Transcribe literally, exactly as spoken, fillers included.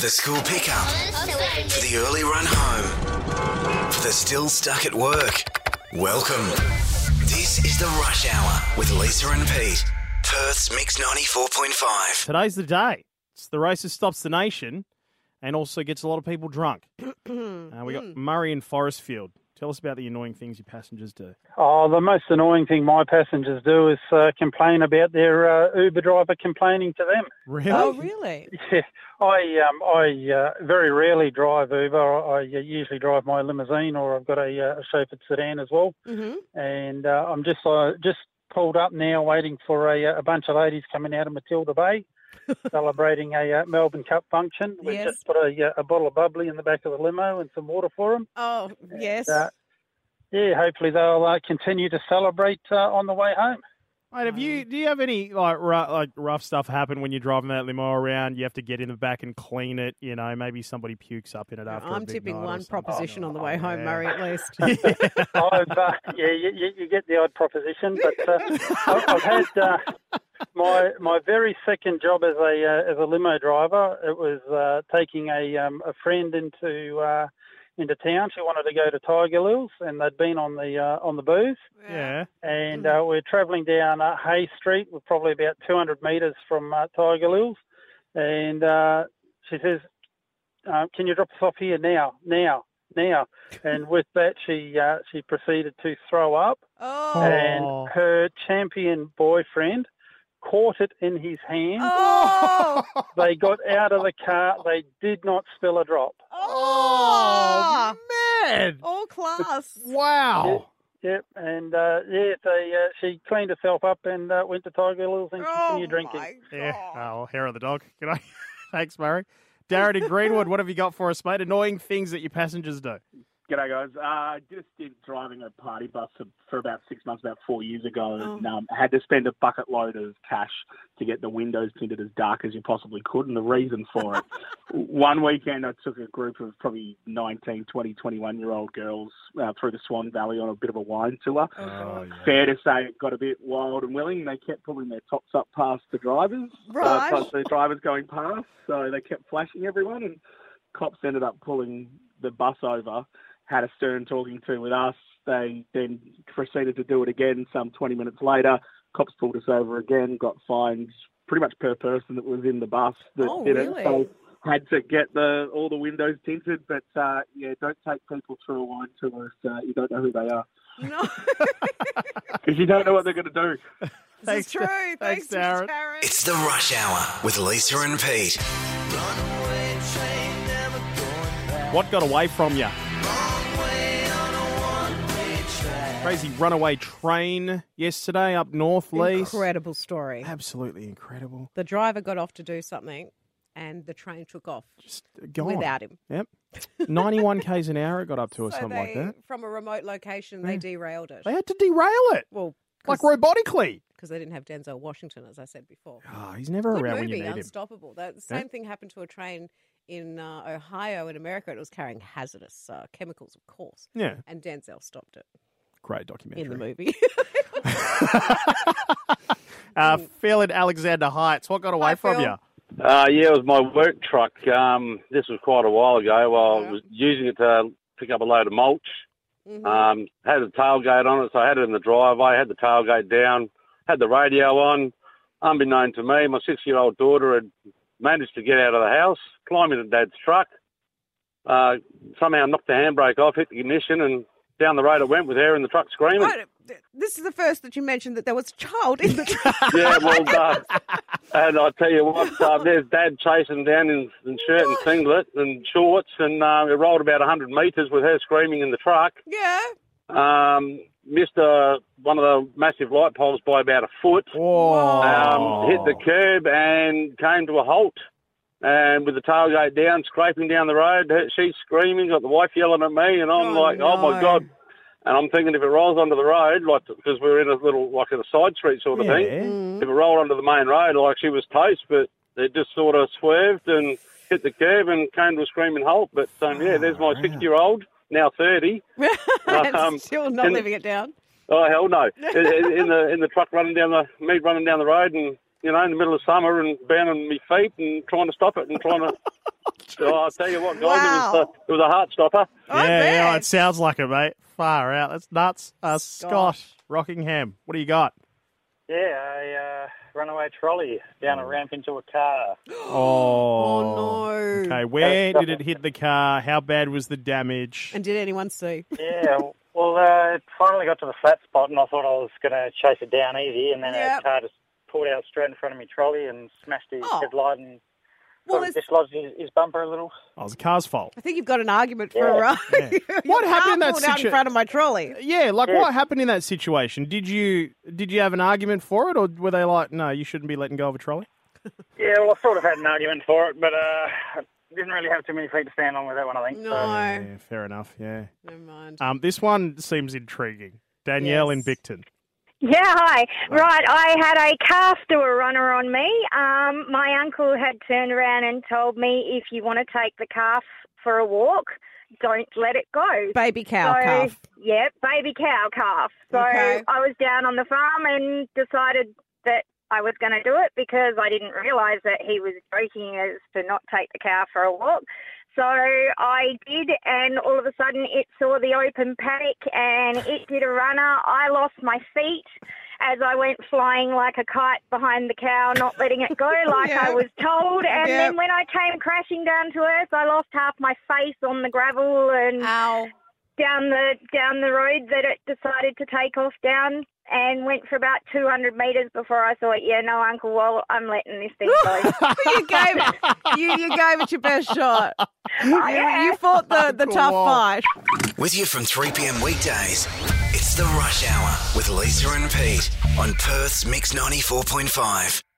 the school pickup, for the early run home, for the still stuck at work. Welcome. This is the Rush Hour with Lisa and Pete. Perth's Mix ninety-four point five. Today's the day. It's the race that stops the nation and also gets a lot of people drunk. uh, we got Murray in Forestfield. Tell us about the annoying things your passengers do. Oh, the most annoying thing my passengers do is uh, complain about their uh, Uber driver complaining to them. Really? Oh, really? Yeah, I um, I uh, very rarely drive Uber. I uh, usually drive my limousine, or I've got a, uh, a chauffeured sedan as well. Mm-hmm. And uh, I'm just uh, just pulled up now, waiting for a, a bunch of ladies coming out of Matilda Bay, celebrating a uh, Melbourne Cup function. We Yes. just put a, uh, a bottle of bubbly in the back of the limo and some water for them. Oh, yes. Uh, yeah, hopefully they'll uh, continue to celebrate uh, on the way home. Mate, have you, do you have any like rough, like rough stuff happen when you're driving that limo around? You have to get in the back and clean it. You know, maybe somebody pukes up in it after a I'm big tipping night or one something. proposition Oh, on the way home, yeah. Murray, at least. I've, uh, yeah, you, you, you get the odd proposition, but uh, I- I've had uh, my my very second job as a uh, as a limo driver. It was uh, taking a um, a friend into uh, into town. She wanted to go to Tiger Lills, and they'd been on the uh, on the booze. Yeah. And uh, we're travelling down uh, Hay Street. We're probably about two hundred metres from uh, Tiger Lills, and uh, she says, uh, "Can you drop us off here now, now, now?" And with that, she uh, she proceeded to throw up, Oh. and her champion boyfriend caught it in his hand. Oh. They got out of the car. They did not spill a drop. Oh. man. All class. Wow. Yep, and uh, yeah, they, uh, she cleaned herself up and uh, went to Tiger Lills and continued drinking. My Yeah. God. Oh, well, hair on the dog. Good night. Thanks, Murray. Darren in Greenwood, what have you got for us, mate? Annoying things that your passengers do. G'day, guys. Uh, I just did driving a party bus for, for about six months, about four years ago, Oh. and um, had to spend a bucket load of cash to get the windows tinted as dark as you possibly could. And the reason for it, one weekend I took a group of probably nineteen, twenty, twenty-one-year-old girls uh, through the Swan Valley on a bit of a wine tour. Oh, God. Fair to say it got a bit wild and willing. They kept pulling their tops up past the drivers, Right. uh, past the drivers going past, so they kept flashing everyone, and cops ended up pulling the bus over, had a stern talking to with us. They then proceeded to do it again some twenty minutes later. Cops pulled us over again, got fined pretty much per person that was in the bus that Oh, did really? it. So had to get the all the windows tinted. But, uh, yeah, don't take people through a wine tour if uh, you don't know who they are. No. Because you don't know what they're going to do. This Thanks, is true. Thanks, Thanks, Darren. Darren. It's the Rush Hour with Lisa and Pete. What got away from you? Crazy runaway train yesterday up north, Lee. Incredible story. Absolutely incredible. The driver got off to do something, and the train took off Just gone. without him. Yep. ninety-one kays an hour it got up to or So something like they, that. from a remote location, they derailed it. They had to derail it, Well, like robotically. because they didn't have Denzel Washington, as I said before. Oh, he's never Good around when movie, you need him. Unstoppable. That same thing happened to a train in uh, Ohio in America. It was carrying hazardous uh, chemicals, of course, Yeah, and Denzel stopped it great documentary. in the movie. uh, Phil in Alexander Heights, what got away Hi, from Phil. you? Uh, yeah, it was my work truck. Um, this was quite a while ago. Well, Yeah. I was using it to pick up a load of mulch. Mhm. Um, had a tailgate on it, so I had it in the driveway, had the tailgate down, had the radio on. Unbeknown to me, my six-year-old daughter had managed to get out of the house, climb into Dad's truck, uh, somehow knocked the handbrake off, hit the ignition, and down the road it went with her in the truck screaming. Right, this is the first that you mentioned that there was a child in the truck. Yeah, well done. And I tell you what, uh, there's Dad chasing down in, in shirt and singlet and shorts, and uh, it rolled about one hundred metres with her screaming in the truck. Yeah. Um, missed uh, one of the massive light poles by about a foot. Whoa. Um, hit the curb and came to a halt. And with the tailgate down, scraping down the road, she's screaming, got the wife yelling at me, and I'm Oh, like, oh my no. God. And I'm thinking if it rolls onto the road, like, because we're in a little, like in a side street sort of Yeah. thing, Mm-hmm. if it rolled onto the main road, like she was toast, but it just sort of swerved and hit the curb and came to a screaming halt. But, um, yeah, there's my six-year-old, now thirty. and Um, still not and- living it down. Oh, hell no. in, in in the in the truck running down the, me running down the road and, you know, in the middle of summer and burning my feet and trying to stop it and trying to Oh, I'll tell you what, guys, Wow. it, was, uh, it was a heart stopper. I yeah, yeah, bet. it sounds like it, mate. Far out. That's nuts. Uh, Scott, Gosh. Rockingham, what do you got? Yeah, a uh, runaway trolley down a ramp into a car. Oh, Oh, no. Okay, where did it hit the car? How bad was the damage? And did anyone see? Yeah, well, uh, it finally got to the flat spot, and I thought I was going to chase it down easy, and then Yep. a car just pulled out straight in front of me trolley and smashed his Oh. headlight and Well, sort of it's- dislodged his, his bumper a little. Oh, it was the car's fault. I think you've got an argument for Yeah. a ride. Yeah. What happened in that out in situ- front of my trolley? Yeah, like Yeah. what happened in that situation? Did you did you have an argument for it, or were they like, no, you shouldn't be letting go of a trolley? Yeah, well, I sort of had an argument for it, but uh, I didn't really have too many feet to stand on with that one, I think. No. So. Yeah, fair enough. Yeah. Never mind. Um, this one seems intriguing. Danielle in Yes. Bicton. Yeah, hi. Right, I had a calf do a runner on me. Um, my uncle had turned around and told me, if you want to take the calf for a walk, don't let it go. Baby cow so, calf. Yeah, baby cow calf. So Okay. I was down on the farm and decided that I was going to do it because I didn't realise that he was joking as to not take the cow for a walk. So I did, and all of a sudden it saw the open paddock and it did a runner. I lost my feet as I went flying like a kite behind the cow, not letting it go like Yeah. I was told. And Yep. then when I came crashing down to earth, I lost half my face on the gravel and Ow. down the down the road that it decided to take off down, and went for about two hundred metres before I thought, yeah, no, Uncle Wal, I'm letting this thing go. you gave it. You, you gave it your best shot. You, yeah. you fought the, the Uncle tough Wal. fight. With you from three p.m. weekdays, it's The Rush Hour with Lisa and Pete on Perth's Mix ninety-four point five.